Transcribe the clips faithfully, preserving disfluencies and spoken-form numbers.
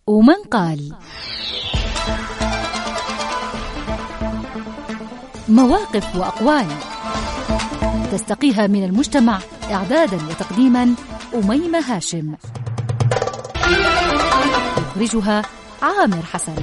ومن قال. مواقف وأقوال تستقيها من المجتمع، إعدادا وتقديما أميمة هاشم، يخرجها عامر حسن.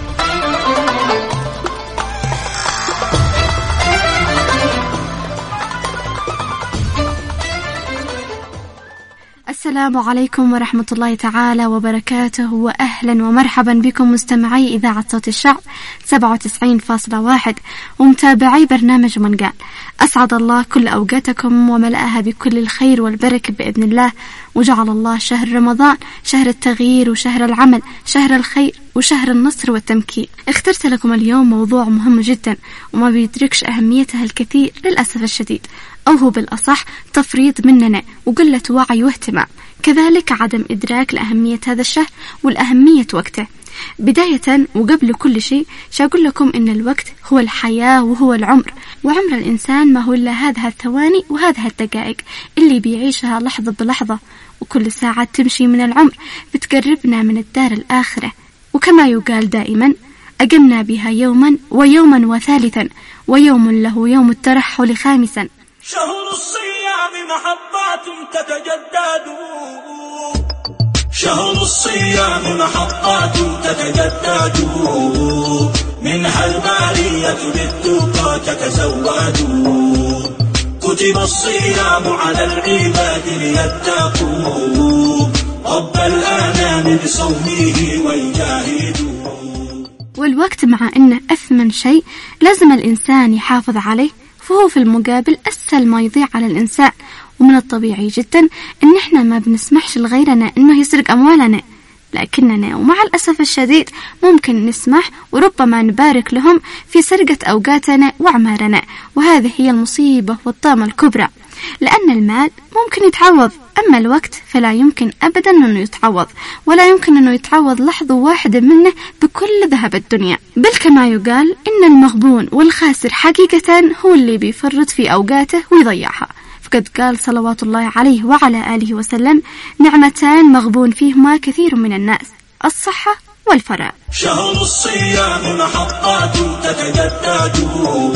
السلام عليكم ورحمة الله تعالى وبركاته، وأهلا ومرحبا بكم مستمعي إذاعة صوت الشعب سبعة وتسعين فاصلة واحد ومتابعي برنامج من قال. أسعد الله كل أوقاتكم وملأها بكل الخير والبركة بإذن الله، وجعل الله شهر رمضان شهر التغيير وشهر العمل، شهر الخير وشهر النصر والتمكين. اخترت لكم اليوم موضوع مهم جدا وما بيدركش أهميته الكثير للأسف الشديد، أو هو بالأصح تفريط مننا وقلة وعي واهتمام، كذلك عدم إدراك لأهمية هذا الشهر والأهمية وقته. بداية وقبل كل شيء شاقول لكم إن الوقت هو الحياة وهو العمر، وعمر الإنسان ما هو إلا هذه الثواني وهذه الدقائق اللي بيعيشها لحظة بلحظة، وكل ساعة تمشي من العمر بتقربنا من الدار الآخرة، وكما يقال دائما أقمنا بها يوما ويوما وثالثا، ويوم له يوم الترحل خامسا. شهر الصيام محطات تتجدد، شهر الصيام محطات تتجدد، منها البالية للتقى تتزود، كتب الصيام على العباد ليتقوا رب الآنام بصومه ويجاهدوا. والوقت مع أنه أثمن شيء لازم الإنسان يحافظ عليه، فهو في المقابل أسهل ما يضيع على الإنسان، ومن الطبيعي جدا أن احنا ما بنسمحش لغيرنا أنه يسرق أموالنا، لكننا ومع الأسف الشديد ممكن نسمح وربما نبارك لهم في سرقة أوقاتنا وأعمارنا، وهذه هي المصيبة والطامة الكبرى، لأن المال ممكن يتعوض، أما الوقت فلا يمكن أبدا أنه يتعوض، ولا يمكن أنه يتعوض لحظة واحدة منه بكل ذهب الدنيا. بل كما يقال إن المغبون والخاسر حقيقة هو اللي بيفرط في أوقاته ويضيعها، فقد قال صلوات الله عليه وعلى آله وسلم: نعمتان مغبون فيهما كثير من الناس، الصحة والفراغ. شهر الصيام محطات تتجدد،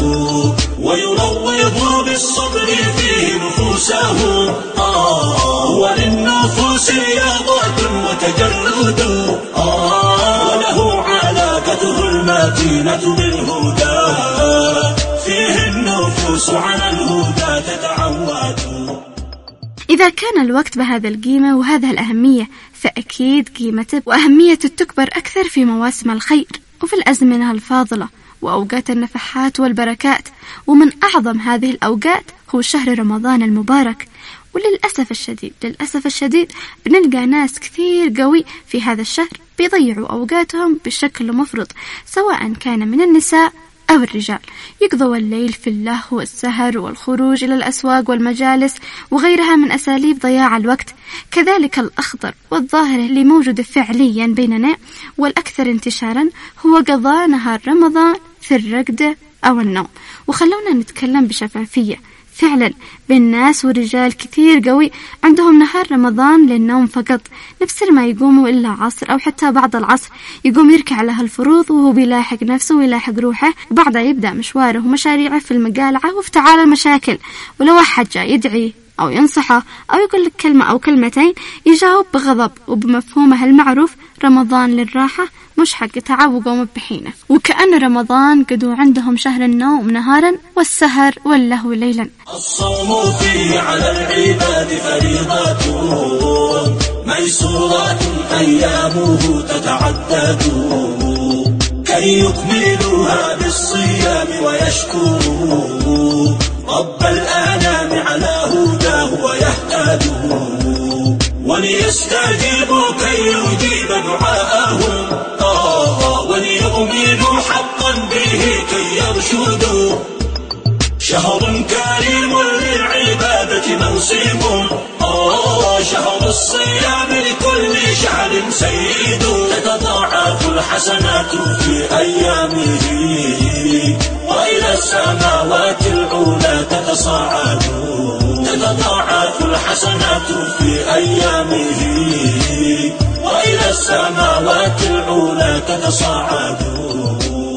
ويروض بالصبر فيه نفوسه، آه وللنفوس رياضة وتجرد، آه وله علاقته المتينة بالهدى، فيه النفوس على الهدى تتعود. إذا كان الوقت بهذا القيمة وهذه الأهمية، فأكيد قيمته وأهميته تكبر أكثر في مواسم الخير وفي الأزمنة الفاضلة وأوقات النفحات والبركات، ومن أعظم هذه الأوقات هو شهر رمضان المبارك. وللأسف الشديد للأسف الشديد بنلقى ناس كثير قوي في هذا الشهر بيضيعوا أوقاتهم بشكل مفرط، سواء كان من النساء أو الرجال، يقضوا الليل في اللهو والسهر والخروج إلى الأسواق والمجالس وغيرها من أساليب ضياع الوقت. كذلك الأخطر والظاهر اللي موجود فعليا بيننا والأكثر انتشارا هو قضاء نهار رمضان في الرقدة أو النوم. وخلونا نتكلم بشفافية، فعلا بين ناس ورجال كثير قوي عندهم نهار رمضان للنوم فقط، نفسر ما يقوموا إلا عصر أو حتى بعد العصر يقوم يركع له الفروض وهو بيلاحق نفسه ويلاحق روحه، وبعدها يبدأ مشواره ومشاريعه في المقالعة وفي تعالى المشاكل. ولو أحد جاء يدعي أو ينصحه أو يقول لك كلمة أو كلمتين يجاوب بغضب وبمفهومه المعروف: رمضان للراحة مش حق تعب وقوم بحينه. وكأن رمضان قدوا عندهم شهر النوم نهارا والسهر واللهو ليلا. الصوم فيه على العباد فريضة ميسورات أيامه تتعدد، كي يكملوها بالصيام ويشكروا رب الآنام على هداه ويهتدوا، وليستجيبوا كي يجيب دعاءهم، آه وليؤمنوا حقا به كي يرشدوا. شهر كريم للعبادة موسم، آه شهر الصيام لكل شهر سيد، تتضاعف الحسنات في أيامه وإلى السماوات العلى تتصاعد، تتضاعف الحسنات في أيامه وإلى السماوات العلى تتصاعدوا.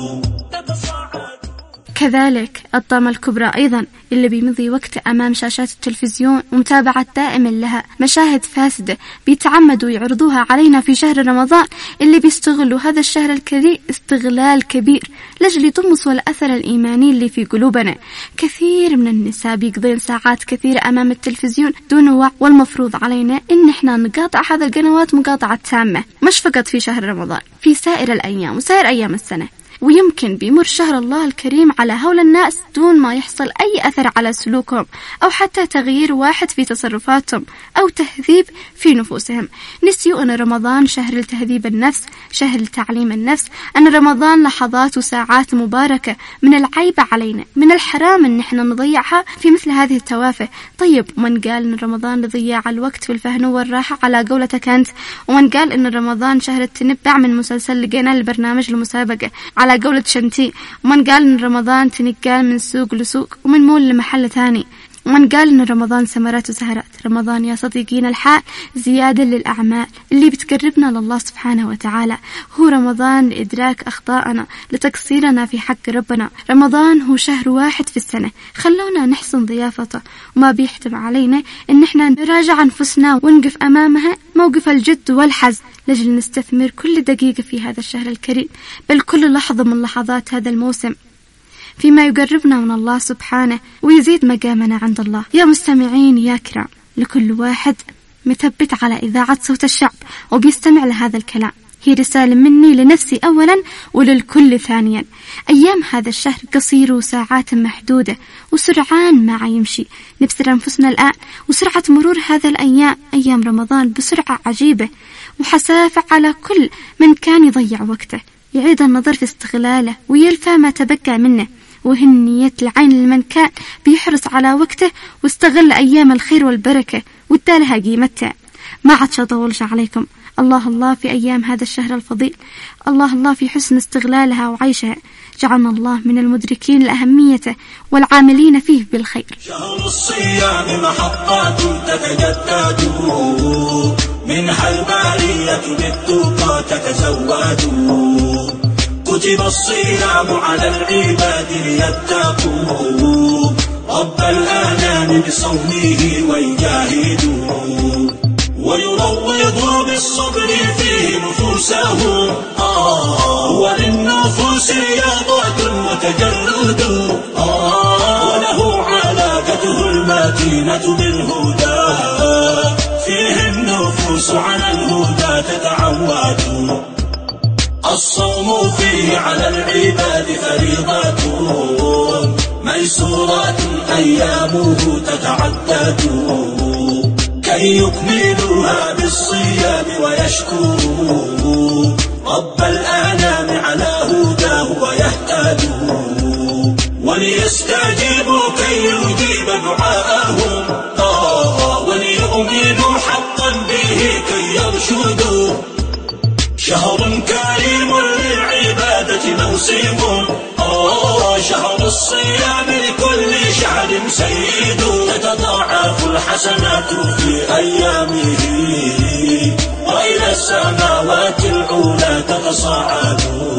كذلك الطامة الكبرى أيضا اللي بيمضي وقت أمام شاشات التلفزيون ومتابعة دائما لها مشاهد فاسدة بيتعمدوا يعرضوها علينا في شهر رمضان، اللي بيستغلوا هذا الشهر الكريم استغلال كبير لأجل يطمسوا الأثر الإيماني اللي في قلوبنا. كثير من النساء بيقضين ساعات كثيرة أمام التلفزيون دون وعي، والمفروض علينا إن احنا نقاطع هذا القنوات مقاطعة تامة، مش فقط في شهر رمضان، في سائر الأيام وسائر أيام السنة. ويمكن بيمر شهر الله الكريم على هول الناس دون ما يحصل أي أثر على سلوكهم أو حتى تغيير واحد في تصرفاتهم أو تهذيب في نفوسهم. نسيوا أن رمضان شهر لتهذيب النفس، شهر لتعليم النفس، أن رمضان لحظات وساعات مباركة. من العيب علينا، من الحرام أن احنا نضيعها في مثل هذه التوافه. طيب، ومن قال أن رمضان لضياع الوقت في الفهن والراحة على قولتك أنت؟ ومن قال أن رمضان شهر التنبع من مسلسل لقينا البرنامج المسابقة على قولة شنتي؟ ومن قال إن رمضان تنقال من سوق لسوق ومن مول لمحل ثاني؟ ومن قال إن رمضان سمرات وسهرات؟ رمضان يا صديقين الحال زيادة للأعمال اللي بتقربنا لله سبحانه وتعالى. هو رمضان لإدراك أخطائنا، لتقصيرنا في حق ربنا. رمضان هو شهر واحد في السنة، خلونا نحسن ضيافته، وما بيحتم علينا إن احنا نراجع أنفسنا ونقف أمامها موقف الجد والحزم لجل نستثمر كل دقيقة في هذا الشهر الكريم، بل كل لحظة من لحظات هذا الموسم فيما يقربنا من الله سبحانه ويزيد مقامنا عند الله. يا مستمعين يا كرام، لكل واحد مثبت على إذاعة صوت الشعب وبيستمع لهذا الكلام، هي رسالة مني لنفسي أولا وللكل ثانيا. أيام هذا الشهر قصير وساعات محدودة وسرعان ما يمشي، نبصر أنفسنا الآن وسرعة مرور هذا الأيام، أيام رمضان بسرعة عجيبة، وحسافة على كل من كان يضيع وقته، يعيد النظر في استغلاله ويلفى ما تبقى منه، وهنية العين لمن كان بيحرص على وقته واستغل أيام الخير والبركة وادالها قيمتها. ما عادش أطولش عليكم، الله الله في أيام هذا الشهر الفضيل، الله الله في حسن استغلالها وعيشها. جعلنا الله من المدركين لأهميته والعاملين فيه بالخير. شهر الصيام محطات تتجدد، منها البارية بالتقى تتزود، كتب الصيام على العباد ليتقوا رب الآنام بصومه ويجاهدوا، ويروضوا بالصبر فيه نفوسهم، آه وللنفوس رياضة وتجرد، آه وله علاقته المتينة بالهدى، فيه النفوس على الهدى تتعود، الصوم فيه على العباد فريضة، ميسورات أيامه تتعدد، كي يكملوها بالصيام ويشكروا رب الآنام على هداه ويهتدوا، وليستجيبوا كي يجيب دعاءهم، آه وليؤمنوا حقا به كي يرشدوا. شهر كريم للعبادة موسم، آه شهر الصيام لكل شهر سيد، تتضاعف الحسنات في أيامه وإلى السماوات العلى تتصاعد،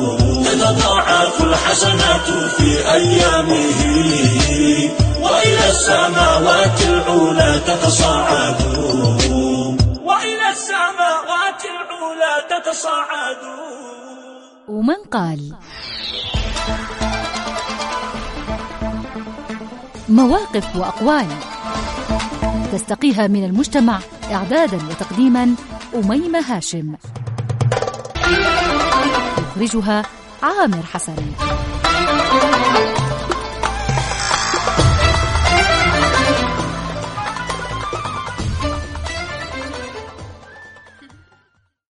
تتضاعف الحسنات في أيامه وإلى السماوات العلى تتصاعد، وإلى السماوات العلى تتصاعد. ومن قال مواقف وأقوال تستقيها من المجتمع، إعدادا وتقديما أميمة هاشم، يخرجها عامر حسن.